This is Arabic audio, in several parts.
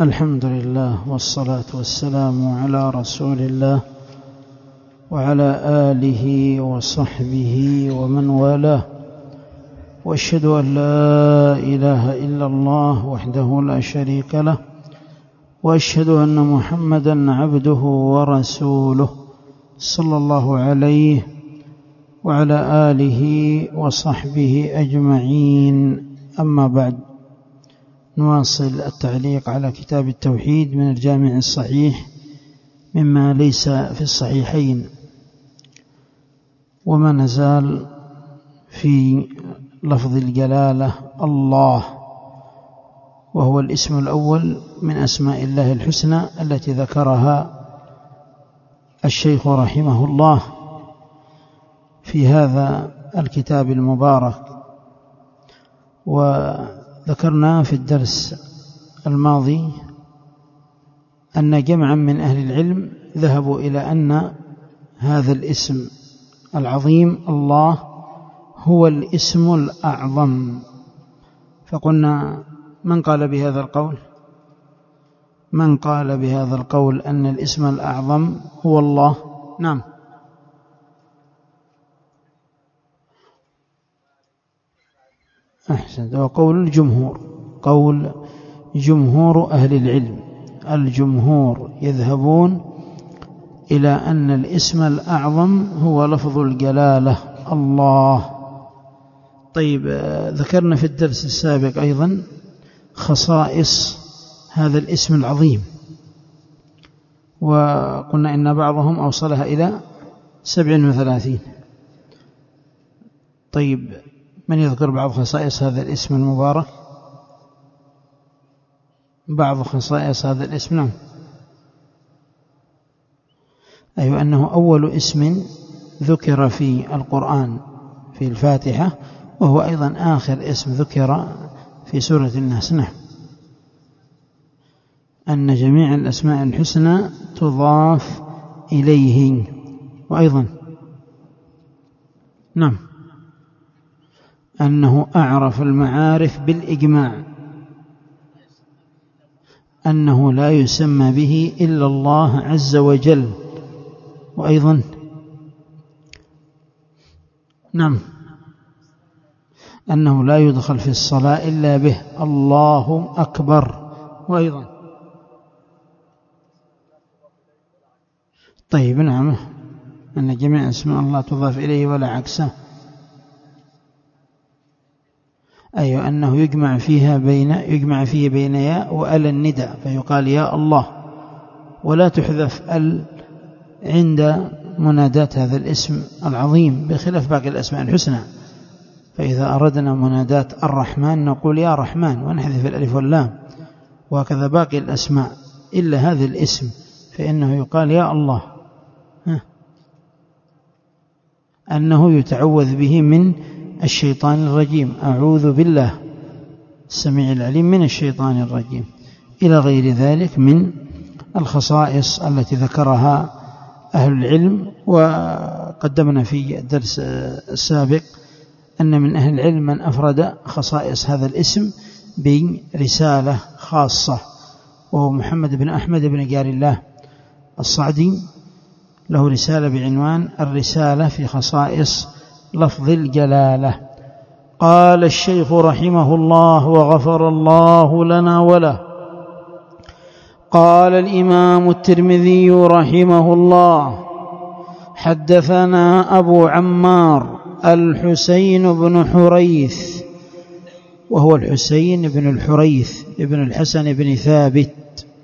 الحمد لله والصلاة والسلام على رسول الله وعلى آله وصحبه ومن والاه، وأشهد أن لا إله إلا الله وحده لا شريك له، وأشهد أن محمدًا عبده ورسوله صلى الله عليه وعلى آله وصحبه أجمعين. أما بعد، نواصل التعليق على كتاب التوحيد من الجامع الصحيح مما ليس في الصحيحين، وما نزال في لفظ الجلالة الله، وهو الاسم الأول من أسماء الله الحسنى التي ذكرها الشيخ رحمه الله في هذا الكتاب المبارك. وذكرنا في الدرس الماضي أن جمعا من أهل العلم ذهبوا إلى أن هذا الاسم العظيم الله هو الاسم الأعظم، فقلنا من قال بهذا القول؟ من قال بهذا القول أن الاسم الأعظم هو الله؟ نعم، أحسن، وقول الجمهور، قول جمهور أهل العلم، الجمهور يذهبون إلى أن الاسم الأعظم هو لفظ الجلالة الله. طيب، ذكرنا في الدرس السابق أيضا خصائص هذا الاسم العظيم، وقلنا إن بعضهم أوصلها إلى 37. طيب، من يذكر بعض خصائص هذا الاسم المبارك؟ بعض خصائص هذا الاسم. نعم، أي أنه أول اسم ذكر في القرآن في الفاتحة، وهو أيضا آخر اسم ذكر في سورة الناس. نعم، أن جميع الأسماء الحسنى تضاف إليه. وأيضا نعم، أنه أعرف المعارف بالإجماع، أنه لا يسمى به إلا الله عز وجل. وأيضا نعم، أنه لا يدخل في الصلاة إلا به، الله أكبر. وأيضا طيب، نعم، أن جميع اسماء الله تضاف إليه ولا عكسه. أي أنه يجمع فيه بين ياء وأل النداء، فيقال يا الله، ولا تحذف ال عند منادات هذا الاسم العظيم، بخلاف باقي الأسماء الحسنى. فإذا أردنا منادات الرحمن نقول يا رحمن ونحذف الألف واللام، وهكذا باقي الأسماء، إلا هذا الاسم فإنه يقال يا الله، أنه يتعوذ به من الشيطان الرجيم، أعوذ بالله السميع العليم من الشيطان الرجيم، إلى غير ذلك من الخصائص التي ذكرها أهل العلم. وقدمنا في الدرس السابق أن من أهل العلم من أفرد خصائص هذا الاسم برسالة خاصة، وهو محمد بن أحمد بن جار الله الصعدي، له رسالة بعنوان الرسالة في خصائص لفظ الجلالة. قال الشيخ رحمه الله وغفر الله لنا وله: قال الإمام الترمذي رحمه الله: حدثنا أبو عمار الحسين بن حريث، وهو الحسين بن الحريث ابن الحسن بن ثابت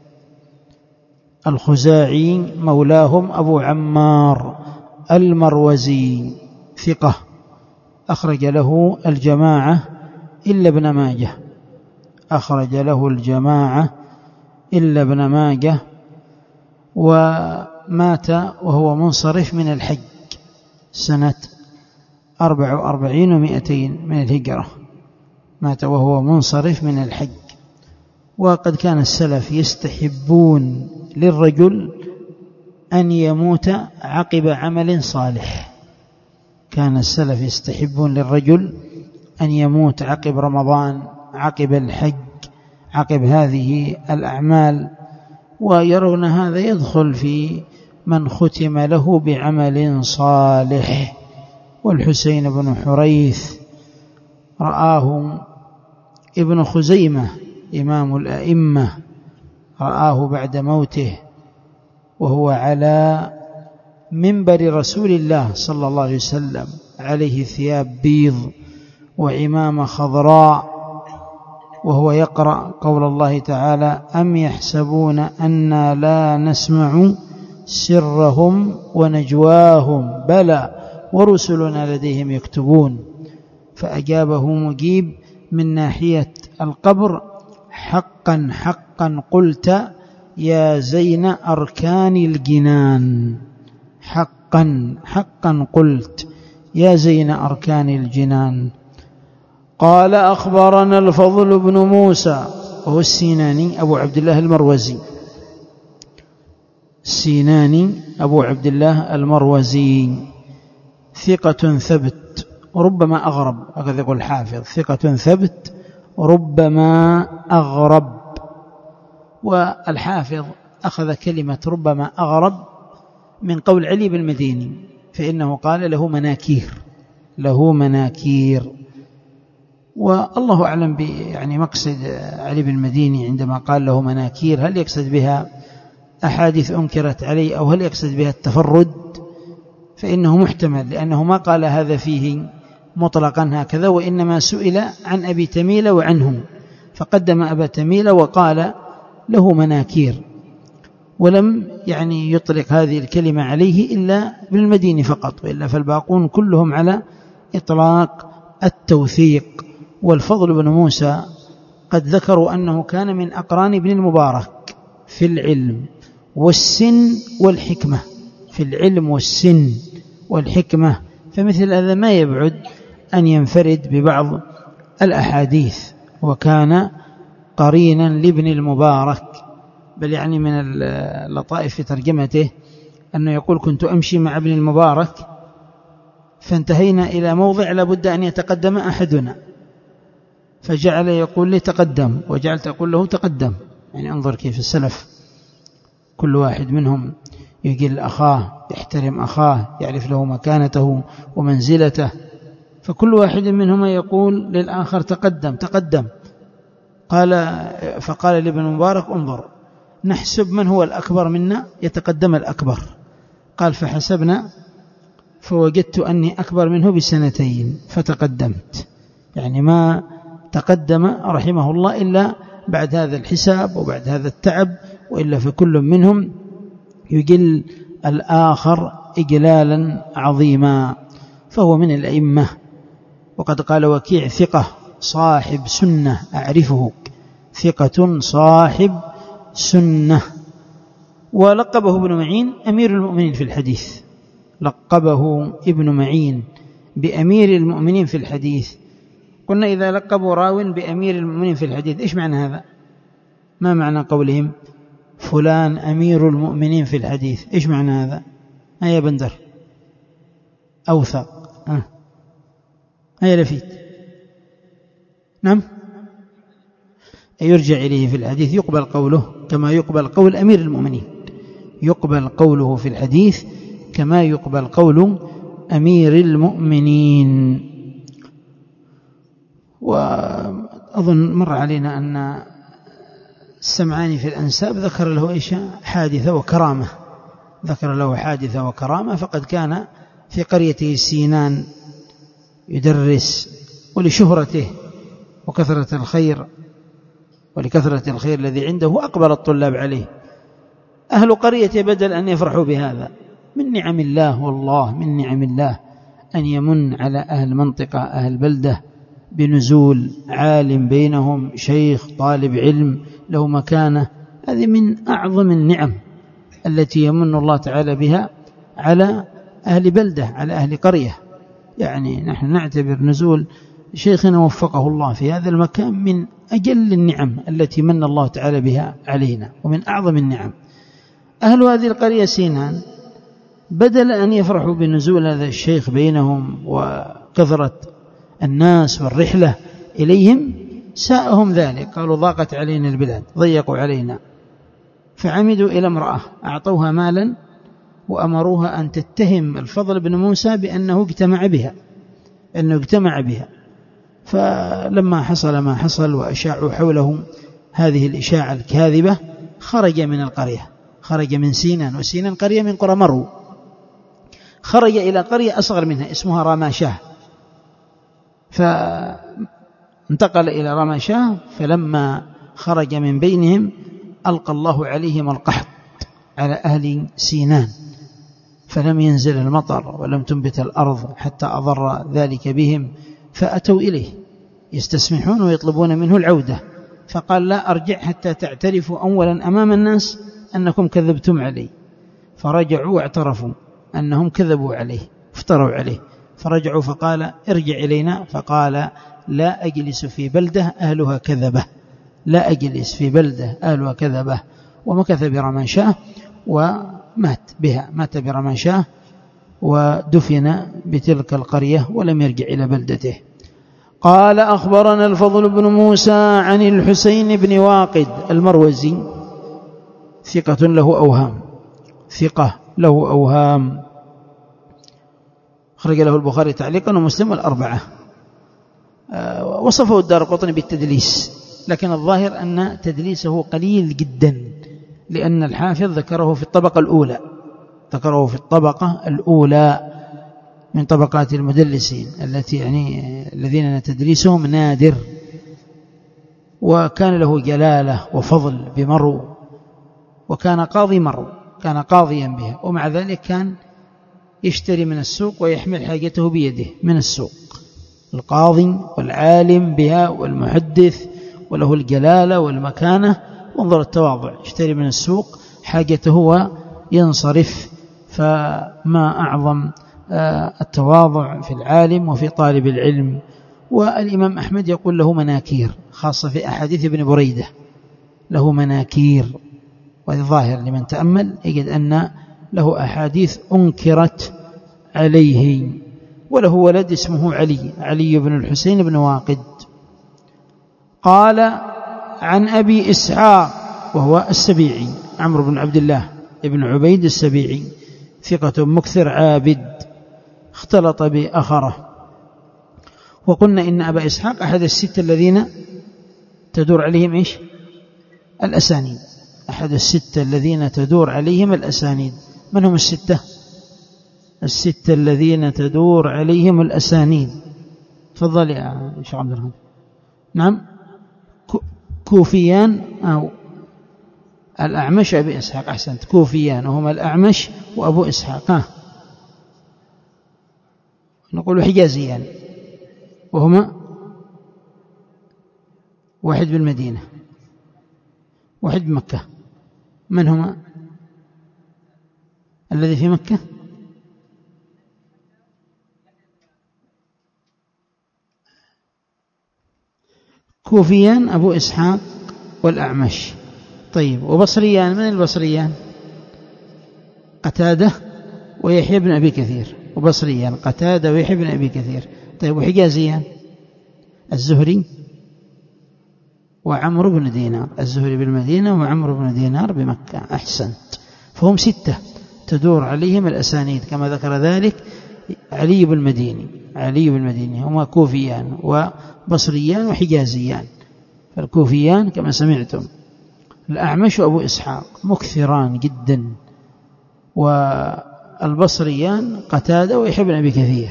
الخزاعي، مولاهم أبو عمار المروزي، ثقة، أخرج له الجماعة إلا ابن ماجه، أخرج له الجماعة إلا ابن ماجه. ومات وهو منصرف من الحج سنة 44 و200 من الهجرة، مات وهو منصرف من الحج. وقد كان السلف يستحبون للرجل أن يموت عقب عمل صالح، كان السلف يستحبون للرجل أن يموت عقب رمضان، عقب الحج، عقب هذه الأعمال، ويرون هذا يدخل في من ختم له بعمل صالح. والحسين بن حريث رآه ابن خزيمة إمام الأئمة، رآه بعد موته وهو على منبر رسول الله صلى الله عليه وسلم، عليه ثياب بيض وعمامة خضراء، وهو يقرأ قول الله تعالى: أم يحسبون أنا لا نسمع سرهم ونجواهم بلى ورسلنا لديهم يكتبون. فأجابه مجيب من ناحية القبر: حقا حقا قلت يا زين أركان الجنان، حقا حقا قلت يا زين أركان الجنان. قال: أخبرنا الفضل بن موسى، وهو السيناني أبو عبد الله المروزي، السيناني أبو عبد الله المروزي، ثقة ثبت وربما أغرب، هكذا يقول الحافظ: ثقة ثبت ربما أغرب. والحافظ أخذ كلمة ربما أغرب من قول علي بن المديني، فإنه قال له مناكير، له مناكير. والله أعلم يعني مقصد علي بن المديني عندما قال له مناكير، هل يقصد بها أحاديث أنكرت عليه، أو هل يقصد بها التفرد؟ فإنه محتمل، لأنه ما قال هذا فيه مطلقا هكذا، وإنما سئل عن أبي تميل وعنه، فقدم أبا تميل وقال له مناكير، ولم يعني يطلق هذه الكلمة عليه إلا ابن المديني فقط، وإلا فالباقون كلهم على إطلاق التوثيق. والفضل بن موسى قد ذكروا أنه كان من أقران ابن المبارك في العلم والسن والحكمة، في العلم والسن والحكمة، فمثل هذا ما يبعد أن ينفرد ببعض الأحاديث، وكان قرينا لابن المبارك. بل يعني من اللطائف في ترجمته أنه يقول: كنت أمشي مع ابن المبارك فانتهينا إلى موضع لابد أن يتقدم أحدنا، فجعل يقول لي تقدم، وجعلت أقول له تقدم. يعني انظر كيف السلف كل واحد منهم يجل أخاه، يحترم أخاه، يعرف له مكانته ومنزلته، فكل واحد منهما يقول للآخر تقدم تقدم. فقال لابن المبارك: انظر نحسب من هو الأكبر منا يتقدم الأكبر. قال: فحسبنا فوجدت أني أكبر منه بسنتين فتقدمت. يعني ما تقدم رحمه الله إلا بعد هذا الحساب وبعد هذا التعب، وإلا فكل منهم يجل الآخر إجلالا عظيما، فهو من الأئمة. وقد قال وكيع: ثقة صاحب سنة أعرفه، ثقة صاحب سنة. ولقبه ابن معين أمير المؤمنين في الحديث، لقبه ابن معين بأمير المؤمنين في الحديث. قلنا إذا لقبوا راو بأمير المؤمنين في الحديث، إيش معنى هذا؟ ما معنى قولهم فلان أمير المؤمنين في الحديث؟ إيش معنى هذا؟ هيا بندر أوثق، هيا لفيت. نعم، يرجع إليه في الحديث، يقبل قوله كما يقبل قول أمير المؤمنين، يقبل قوله في الحديث كما يقبل قول أمير المؤمنين. وأظن مر علينا أن السمعاني في الأنساب ذكر له إيش؟ حادثة وكرامة، ذكر له حادثة وكرامة. فقد كان في قريته سينان يدرس، ولشهرته وكثرة الخير ولكثرة الخير الذي عنده أقبل الطلاب عليه. أهل قريته بدل أن يفرحوا بهذا، من نعم الله، والله من نعم الله أن يمن على أهل منطقة أهل بلدة بنزول عالم بينهم، شيخ طالب علم له مكانة. هذه من أعظم النعم التي يمن الله تعالى بها على أهل بلدة، على أهل قرية. يعني نحن نعتبر نزول شيخنا وفقه الله في هذا المكان من أجل النعم التي من الله تعالى بها علينا، ومن أعظم النعم. أهل هذه القرية سينان بدل أن يفرحوا بنزول هذا الشيخ بينهم وكثرة الناس والرحلة إليهم، ساءهم ذلك، قالوا ضاقت علينا البلاد، ضيقوا علينا، فعمدوا إلى امرأة أعطوها مالا وأمروها أن تتهم الفضل بن موسى بأنه اجتمع بها. فلما حصل ما حصل وأشاعوا حوله هذه الإشاعة الكاذبة خرج من القرية، خرج من سينان، وسينان قرية من قرى مرو، خرج إلى قرية أصغر منها اسمها رماشاه، فانتقل إلى رماشاه. فلما خرج من بينهم ألقى الله عليهم القحط على أهل سينان، فلم ينزل المطر ولم تنبت الأرض حتى أضر ذلك بهم، فأتوا إليه يستسمحون ويطلبون منه العودة، فقال لا أرجع حتى تعترفوا أولا أمام الناس أنكم كذبتم علي. فرجعوا واعترفوا أنهم كذبوا عليه افتروا عليه، فرجعوا فقال ارجع إلينا، فقال لا أجلس في بلدة أهلها كذبة، لا أجلس في بلدة أهلها كذبة. ومكث برماشاه ومات بها، مات برماشاه ودفن بتلك القرية ولم يرجع إلى بلدته. قال أخبرنا الفضل بن موسى عن الحسين بن واقد المروزي ثقة له أوهام، خرج له البخاري تعليقا ومسلم والأربعة. وصفه الدارقطني بالتدليس، لكن الظاهر أن تدليسه قليل جدا، لأن الحافظ ذكره في الطبقة الأولى من طبقات المدلسين التي الذين تدليسهم نادر. وكان له جلالة وفضل بمرو، وكان قاضي مرو، كان قاضيا بها، ومع ذلك كان يشتري من السوق ويحمل حاجته بيده من السوق، القاضي والعالم بها والمحدث، وله الجلالة والمكانة، وانظر التواضع، يشتري من السوق حاجته وينصرف. فما أعظم التواضع في العالم وفي طالب العلم. والإمام أحمد يقول له مناكير، خاصة في أحاديث ابن بريدة له مناكير، والظاهر لمن تأمل يجد أن له أحاديث أنكرت عليه. وله ولد اسمه علي بن الحسين بن واقد. قال عن أبي إسحاق وهو السبيعي عمرو بن عبد الله ابن عبيد السبيعي ثقة مكثر عابد، اختلط بأخره. وقلنا إن أبا إسحاق أحد الستة الذين تدور عليهم الأسانيد، أحد الستة الذين تدور عليهم الأسانيد. من هم الستة الذين تدور عليهم الأسانيد؟ تفضل يا شيخ عبد الرحمن. نعم، كوفيان أو الأعمش أبي إسحاق، أحسنت، كوفيان وهما الأعمش وأبو إسحاق. نقول حجازيان وهما واحد بالمدينة واحد بمكة. من هما الذي في مكة؟ كوفيان أبو إسحاق والأعمش. طيب، وبصريان، من البصريان؟ قتادة ويحيى بن أبي كثير. وبصريان قتادة ويحيى بن أبي كثير. طيب، وحجازيان؟ الزهري وعمرو بن دينار، الزهري بالمدينة وعمرو بن دينار بمكة. أحسنت، فهم ستة تدور عليهم الأسانيد، كما ذكر ذلك علي بالمديني هما كوفيان وبصريان وحجازيان. فالكوفيان كما سمعتم الأعمش وأبو إسحاق مكثران جدا، والبصريان قتادة ويحيى بن أبي كثير،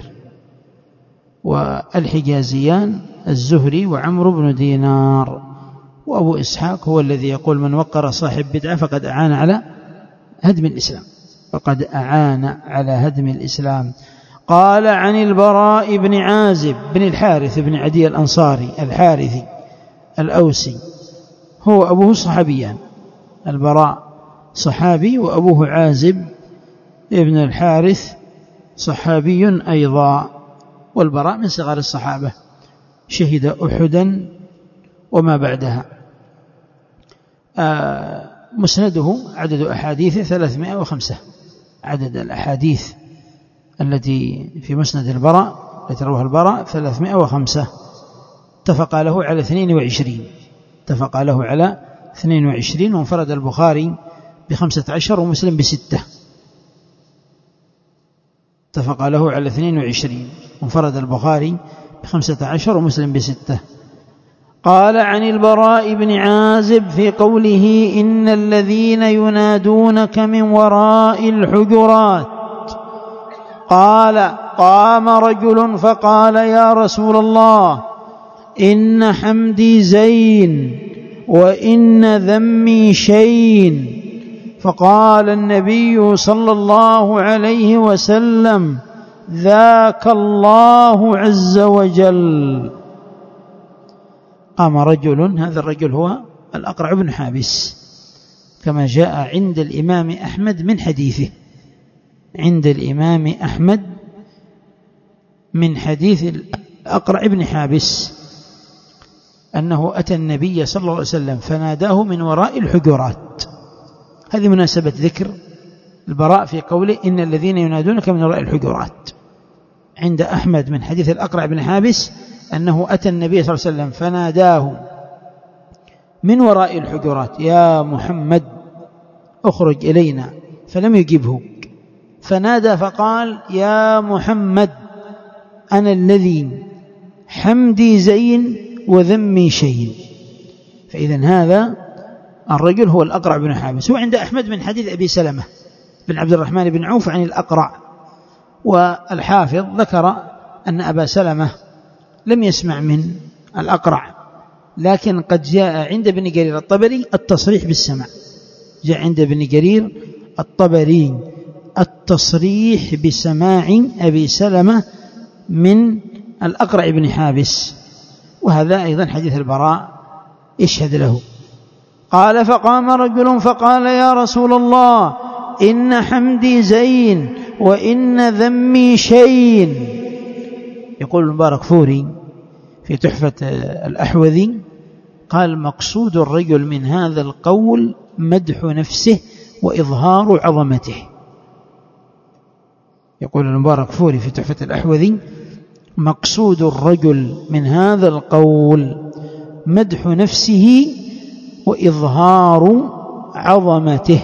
والحجازيان الزهري وعمرو بن دينار. وأبو إسحاق هو الذي يقول من وقر صاحب بدعة فقد أعان على هدم الإسلام. قال عن البراء بن عازب بن الحارث بن عدي الأنصاري الحارثي الأوسي، هو أبوه صحابيان، البراء صحابي وأبوه عازب ابن الحارث صحابي أيضا. والبراء من صغار الصحابة، شهد أحدا وما بعدها. مسنده عدد أحاديث 305، عدد الأحاديث التي في مسند البراء التي رواه البراء 305. اتفق له على 22، اتفق له على 22، وانفرد البخاري ب15 ومسلم ب6. اتفق له على 22 وانفرد البخاري ب15 ومسلم ب6. قال عن البراء بن عازب في قوله إن الذين ينادونك من وراء الحجرات، قال قام رجل فقال يا رسول الله إن حمدي زين وإن ذمي شين، فقال النبي صلى الله عليه وسلم ذاك الله عز وجل. قام رجل، هذا الرجل هو الأقرع بن حابس كما جاء عند الإمام أحمد من حديثه، عند الإمام أحمد من حديث الأقرع بن حابس أنه أتى النبي صلى الله عليه وسلم فناداه من وراء الحجرات. هذه مناسبة ذكر البراء في قوله إن الذين ينادونك من وراء الحجرات. عند أحمد من حديث الأقرع بن حابس أنه أتى النبي صلى الله عليه وسلم فناداه من وراء الحجرات يا محمد أخرج إلينا، فلم يجبه، فنادى فقال يا محمد أنا الذي حمدي زين وذمي شين. فإذن هذا الرجل هو الأقرع بن حابس. هو عند أحمد من حديث أبي سلمة بن عبد الرحمن بن عوف عن الأقرع، والحافظ ذكر أن أبا سلمة لم يسمع من الأقرع، لكن قد جاء عند ابن جرير الطبري التصريح بالسمع، جاء عند ابن جرير الطبري التصريح بسماع أبي سلمة من الأقرع بن حابس، وهذا أيضا حديث البراء يشهد له. قال فقام رجل فقال يا رسول الله إن حمدي زين وإن ذمي شين. يقول المبارك فوري في تحفة الأحوذي قال مقصود الرجل من هذا القول مدح نفسه وإظهار عظمته. يقول المبارك فوري في تحفة الأحوذي مقصود الرجل من هذا القول مدح نفسه وإظهار عظمته،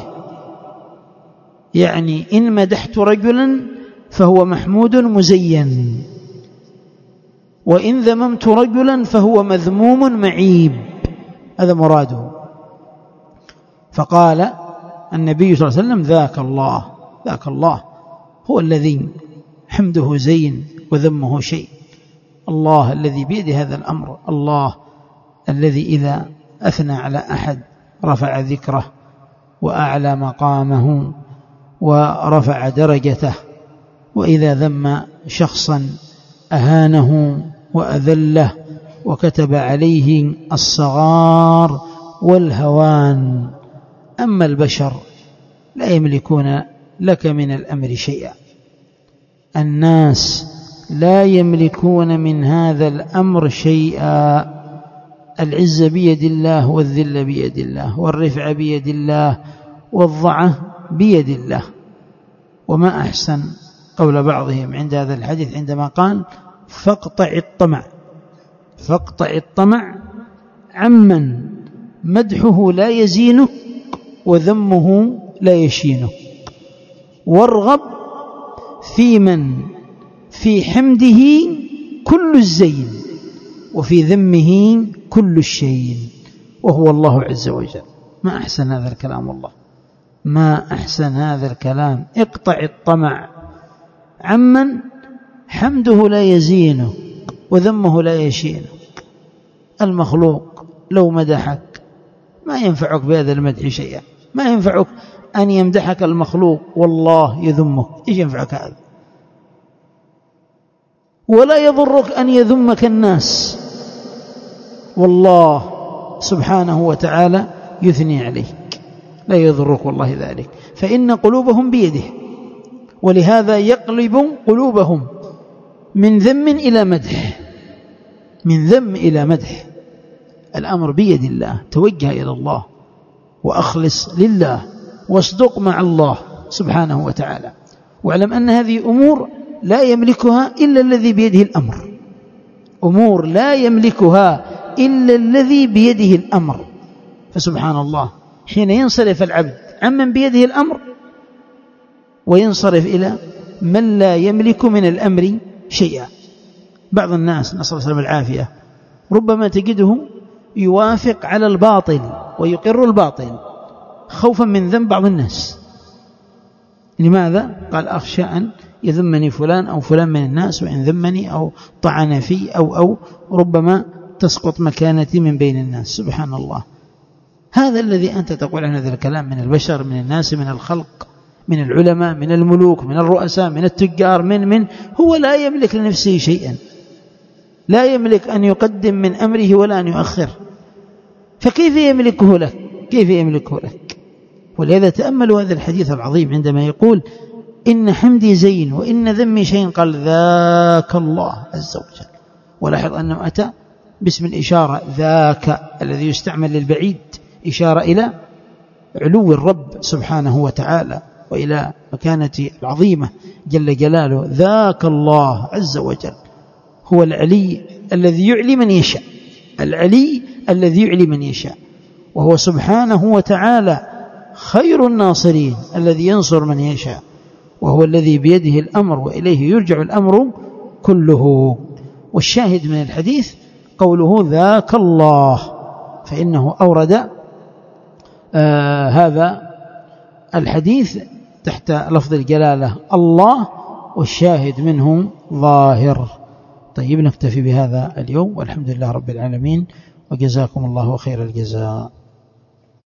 يعني إن مدحت رجلا فهو محمود مزين، وإن ذممت رجلا فهو مذموم معيب، هذا مراده. فقال النبي صلى الله عليه وسلم ذاك الله، ذاك الله هو الذي حمده زين وذمه شيء، الله الذي بيده هذا الأمر، الله الذي إذا أثنى على أحد رفع ذكره وأعلى مقامه ورفع درجته، وإذا ذم شخصا أهانه وأذله وكتب عليه الصغار والهوان. أما البشر لا يملكون لك من الأمر شيئا، الناس لا يملكون من هذا الأمر شيئا. العز بيد الله والذل بيد الله والرفع بيد الله والضعة بيد الله. وما أحسن قول بعضهم عند هذا الحديث عندما قال فاقطع الطمع، فاقطع الطمع عمن مدحه لا يزينك وذمه لا يشينك، وارغب في من في حمده كل الزين وفي ذمه كل الشين، وهو الله عز وجل. ما أحسن هذا الكلام والله، ما أحسن هذا الكلام. اقطع الطمع عمن حمده لا يزينه وذمه لا يشينه. المخلوق لو مدحك ما ينفعك بهذا المدح شيئا، ما ينفعك أن يمدحك المخلوق والله يذمك، إيش ينفعك هذا؟ ولا يضرك أن يذمك الناس والله سبحانه وتعالى يثني عليك، لا يضرك والله ذلك، فإن قلوبهم بيده، ولهذا يقلب قلوبهم من ذم إلى مدح، من ذم إلى مدح. الأمر بيد الله، توجه إلى الله وأخلص لله واصدق مع الله سبحانه وتعالى، واعلم أن هذه أمور لا يملكها إلا الذي بيده الأمر، أمور لا يملكها إلا الذي بيده الأمر. فسبحان الله، حين ينصرف العبد عمن بيده الأمر وينصرف إلى من لا يملك من الأمر شيئا. بعض الناس نسأل الله العافية ربما تجده يوافق على الباطل ويقر الباطل خوفا من ذنب بعض الناس. لماذا؟ قال أخشى أن يذمني فلان أو فلان من الناس، وإن ذمني أو طعن في أو ربما تسقط مكانتي من بين الناس. سبحان الله، هذا الذي أنت تقول عن هذا الكلام من البشر، من الناس، من الخلق، من العلماء، من الملوك، من الرؤساء، من التجار، من هو لا يملك لنفسه شيئا، لا يملك أن يقدم من أمره ولا أن يؤخر، فكيف يملكه لك؟ كيف يملكه لك؟ ولهذا تأملوا هذا الحديث العظيم عندما يقول إن حمدي زين وإن ذمي شيء، قال ذاك الله عز وجل. ولاحظ أنه أتى باسم الإشارة، ذاك الذي يستعمل للبعيد، إشارة إلى علو الرب سبحانه وتعالى وإلى مكانته العظيمة جل جلاله. ذاك الله عز وجل هو العلي الذي يعلي من يشاء، العلي الذي يعلي من يشاء، وهو سبحانه وتعالى خير الناصرين الذي ينصر من يشاء، وهو الذي بيده الأمر وإليه يرجع الأمر كله. والشاهد من الحديث قوله ذاك الله، فإنه أورد هذا الحديث تحت لفظ الجلالة الله، والشاهد منه ظاهر. طيب، نكتفي بهذا اليوم، والحمد لله رب العالمين، وجزاكم الله خير الجزاء.